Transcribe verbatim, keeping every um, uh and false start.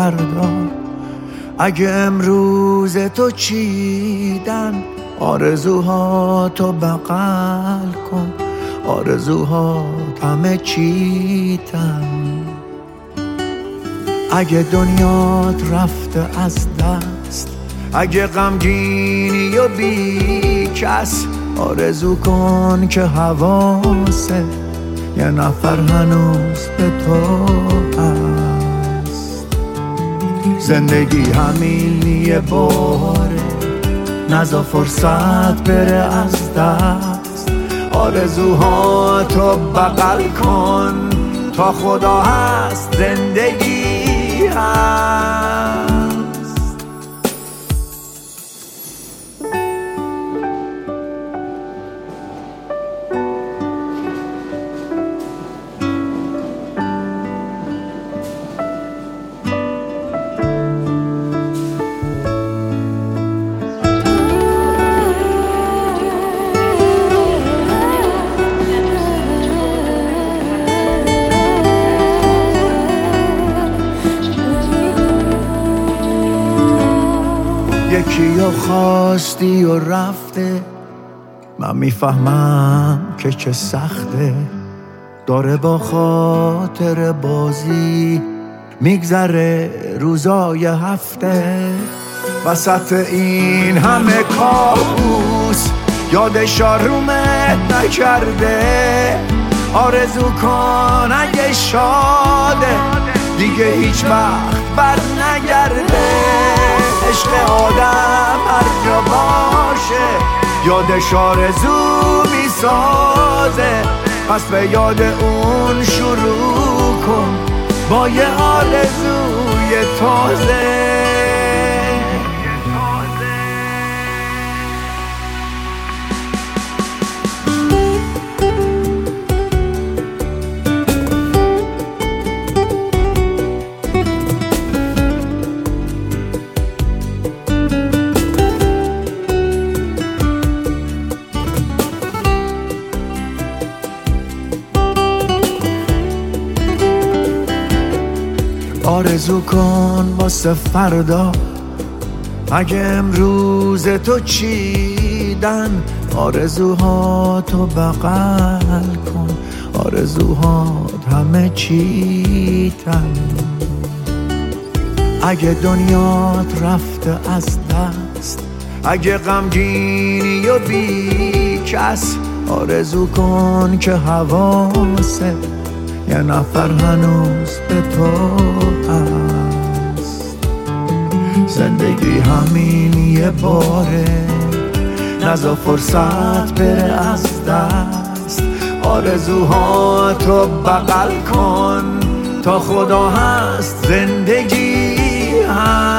فردا. اگه امروز تو چیدن آرزوها تو بغل کن، آرزوها همه چیتن. اگه دنیات رفته از دست، اگه غمگینی و بی کس، آرزو کن که حواسه یه نفر هنوز به تو هست. زندگی همین یه باره، نذار فرصت بره از دست. آرزوها تو بغل کن، تا خدا هست زندگی هست. یکی رو خواستی و رفته، من میفهمم که چه سخته. داره با خاطر بازی میگذره روزای هفته. وسط این همه کابوس یادش آرومت نکرده. آرزو کن اگه شاده دیگه هیچ وقت بر نگرده. عشق آدم هر جا باشه یادش آرزو میسازه. پس به یاد اون شروع کن با یه آرزوی تازه. آرزو کن واسه فردا، اگه امروز تو چیدن آرزوها تو بغل کن، آرزوها همه چیتن. اگه دنیات رفته از دست، اگه غمگینی و بی کس، آرزو کن که حواسه یه نفر هنوز به تو هست. زندگی همین یه باره، نذار فرصت بره از دست. آرزوها تو بغل کن تا خدا هست زندگی هست.